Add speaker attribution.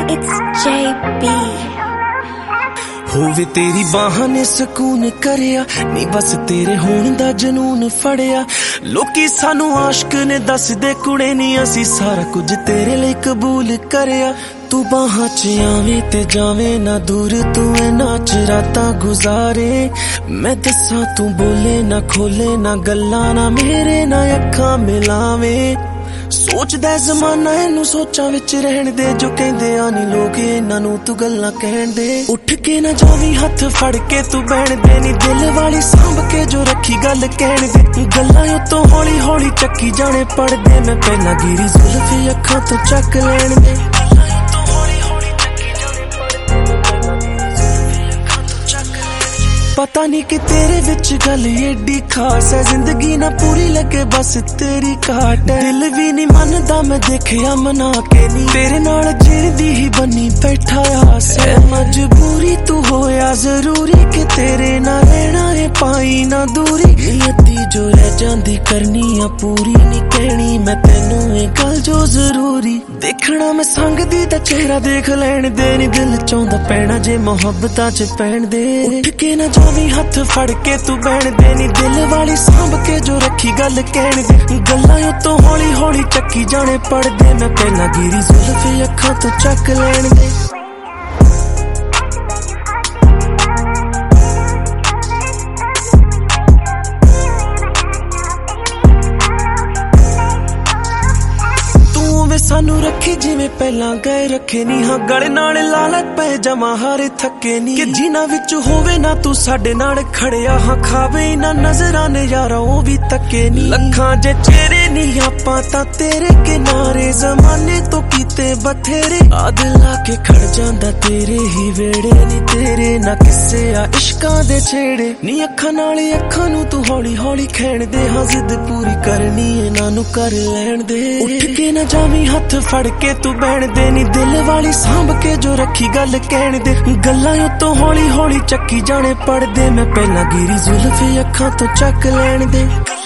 Speaker 1: It's JB।
Speaker 2: ਹੋਵੇ ਤੇਰੀ ਬਾਹਾਂ ਨੇ ਸਕੂਨ ਕਰਿਆ ਨੀ ਬਸ ਤੇਰੇ ਹੋਣ ਦਾ ਜਨੂਨ ਫੜਿਆ। ਲੋਕੀ ਸਾਨੂੰ ਆਸ਼ਕ ਨੇ ਦੱਸਦੇ ਕੁੜੇ ਨੀ ਅਸੀਂ ਸਾਰਾ ਕੁਝ ਤੇਰੇ ਲਈ ਕਬੂਲ ਕਰਿਆ। ਤੂੰ ਬਾਹਾਂ ਚ ਆਵੇਂ ਤੇ ਜਾਵੇਂ ਨਾ ਦੂਰ ਤੂੰ ਇਹਨਾਂ ਚ ਰਾਤਾਂ ਗੁਜ਼ਾਰੇ। ਮੈਂ ਦੱਸਾਂ ਤੂੰ ਬੋਲੇ ਨਾ ਖੋਲੇ ਨਾ ਗੱਲਾਂ ਨਾ ਮੇਰੇ ਨਾ ਅੱਖਾਂ ਮਿਲਾਵੇਂ। ਸੋਚਦਾ ਜ਼ਮਾਨਾ ਇਹਨੂੰ ਸੋਚਾਂ ਵਿੱਚ ਰਹਿਣ ਦੇ ਜੋ ਕਹਿੰਦੇ ਆ ਨੀ ਲੋਕ ਇਹਨਾਂ ਨੂੰ ਤੂੰ ਗੱਲਾਂ ਕਹਿਣ ਦੇ। ਉੱਠ ਕੇ ਨਾ ਜਾਵੀਂ ਹੱਥ ਫੜ ਕੇ ਤੂੰ ਬਹਿਣ ਦੇ ਨੀ ਦਿਲ ਵਾਲੀ ਸਾਂਭ ਕੇ ਜੋ ਰੱਖੀ ਗੱਲ ਕਹਿਣ ਦੇ। ਗੱਲਾਂ ਉਤੋਂ ਹੌਲੀ ਹੌਲੀ ਚੱਕੀ ਜਾਣੇ ਪੜਦੇ ਮੈਂ ਪਹਿਲਾਂ ਗਿਰੀ ਜ਼ੁਲਫੀ ਅੱਖਾਂ ਤੋਂ ਚੱਕ ਲੈਣ ਦੇ। ਪਤਾ ਨਹੀਂ ਕਿ ਤੇਰੇ ਵਿੱਚ ਗੱਲ ਏਡੀ ਖਾਸ ਹੈ ਜ਼ਿੰਦਗੀ ਨਾ ਪੂਰੀ ਲੱਗੇ ਬਸ ਤੇਰੀ ਘਾਟ ਹੈ। ਦਿਲ ਵੀ ਨਹੀਂ ਮੰਨਦਾ ਮੈਂ ਦੇਖਿਆ ਮਨਾ ਕੇ ਨੀ ਤੇਰੇ ਨਾਲ ਜੀਣ ਦੀ ਹੀ ਬਣੀ ਬੈਠਾ ਆਸ ਹੈ। ਮਜਬੂਰੀ ਤੂੰ ਹੋਇਆ ਜ਼ਰੂਰੀ ਕਿ ਤੇਰੇ ਨਾਲ ਰਹਿਣਾ ਹੈ ਪਾਈ ਨਾ ਦੂਰੀ। ਨੀਅਤੀ ਜੋ ਰਹਿ ਜਾਂਦੀ ਕਰਨੀ ਆ ਪੂਰੀ ਨਹੀਂ ਕਹਿਣੀ ਮੈਂ ਤੈਨੂੰ ਇਹ ਗੱਲ ਜੋ ਜ਼ਰੂਰੀ। ਦੇਖਣਾ ਮੈਂ ਸੰਗਦੀ ਦਾ ਚਿਹਰਾ ਦੇਖ ਲੈਣ ਦੇ ਨੀ ਦਿਲ ਚਾਹੁੰਦਾ ਪੈਣਾ ਜੇ ਮੁਹੱਬਤਾਂ ਚ ਪੈਣ ਦੇ। ਉੱਠ ਕੇ ਨਾ ਜਾਵੀਂ ਹੱਥ ਫੜ ਕੇ ਤੂੰ ਬਹਿਣ ਦੇ ਨੀ ਦਿਲ ਵਾਲੀ ਸਾਂਭ ਕੇ ਜੋ ਰੱਖੀ ਗੱਲ ਕਹਿਣ ਦੇ। ਗੱਲਾਂ ਉਤੋਂ ਹੌਲੀ ਹੌਲੀ ਚੱਕੀ ਜਾਣੇ ਪੜਦੇ ਮੈਂ ਪਹਿਲਾਂ ਗਿਰੀ ਜ਼ੁਲਫੀ ਅੱਖਾਂ ਤੋਂ ਚੱਕ ਲੈਣ ਦੇ। ਸਾਨੂੰ ਰੱਖੀ ਜਿਵੇਂ ਪਹਿਲਾਂ ਗਏ ਰੱਖੇ ਨੀ ਹਾਂ ਗਲੇ ਨਾਲ ਲਾ ਲੈ ਪਏ ਜਮਾ ਹਾਰੇ ਥੱਕੇ ਨੀ ਕਿ ਜਿਨ੍ਹਾਂ ਵਿੱਚ ਹੋਵੇ ਨਾ ਤੂੰ ਸਾਡੇ ਨਾਲ ਖੜਿਆ ਹਾਂ ਖਾਵੇ ਨਾ ਨਜ਼ਰਾਂ ਨੇ ਯਾਰਾ ਉਹ ਵੀ ਤੱਕੇ ਨੀ। ਲੱਖਾਂ ਜੇ ਚਿਹਰੇ ਨੀ ਆਪਾਂ ਤਾਂ ਤੇਰੇ ਕਿਨਾਰੇ ਜ਼ਮਾਨੇ ਤੋਂ ਕੀਤੇ ਬਥੇਰੇ ਆਦ ਲਾ ਕੇ ਖੜ ਜਾਂਦਾ ਤੇਰੇ ਹੀ ਵੇੜੇ ਨੀ ਤੇਰੇ ਨਾ ਕਿਸੇ ਆ ਇਸ਼ਕਾਂ ਦੇ ਛੇੜੇ ਨੀ। ਅੱਖਾਂ ਨਾਲ ਅੱਖਾਂ ਨੂੰ ਤੂੰ ਹੌਲੀ ਹੌਲੀ ਖੈਣ ਦੇ ਹਾਂ ਜ਼ਿੱਦ ਪੂਰੀ ਕਰਨੀ ਇਹਨਾਂ ਨੂੰ ਕਰ ਲੈਣ ਦੇ। ਉੱਠ ਕੇ ਨਾ ਜਾਵੀਂ ਹੱਥ ਫੜ ਕੇ ਤੂੰ ਬਹਿਣ ਦੇ ਨੀ ਦਿਲ ਵਾਲੀ ਸਾਂਭ ਕੇ ਜੋ ਰੱਖੀ ਗੱਲ ਕਹਿਣ ਦੇ। ਗੱਲਾਂ ਉਤੋਂ ਹੌਲੀ ਹੌਲੀ ਚੱਕੀ ਜਾਣੇ ਪੜਦੇ ਮੈਂ ਪਹਿਲਾਂ ਗਿਰੀ ਜ਼ੁਲਫੀ ਅੱਖਾਂ ਤੋਂ ਚੱਕ ਲੈਣ ਦੇ।